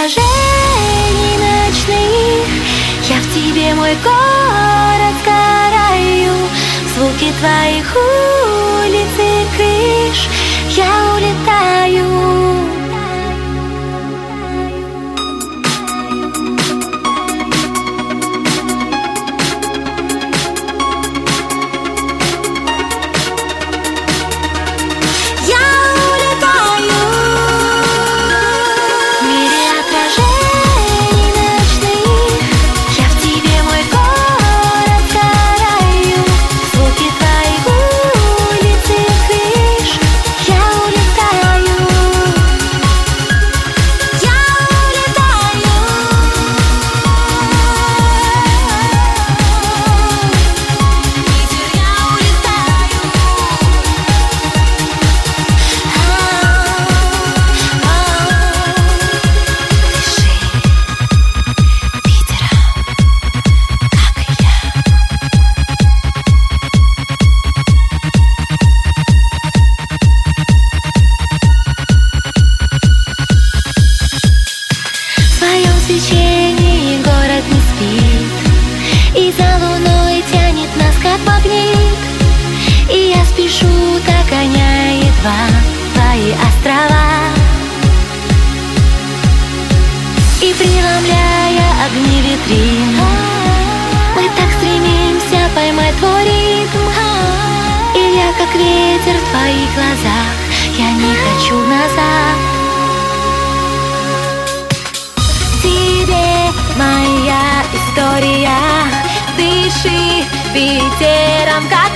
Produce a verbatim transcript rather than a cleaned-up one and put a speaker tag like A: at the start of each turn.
A: отражений ночных. Я в тебе, мой город, сгораю. В звуки твоих улиц и крыш я улетаю. Свечении город не спит, и за луной тянет нас как магнит. И я спешу, догоняя едва твои острова, и преломляя огни витрин, мы так стремимся поймать твой ритм. И я как ветер в твоих глазах, я не хочу назад. Моя история, дыши ветером, как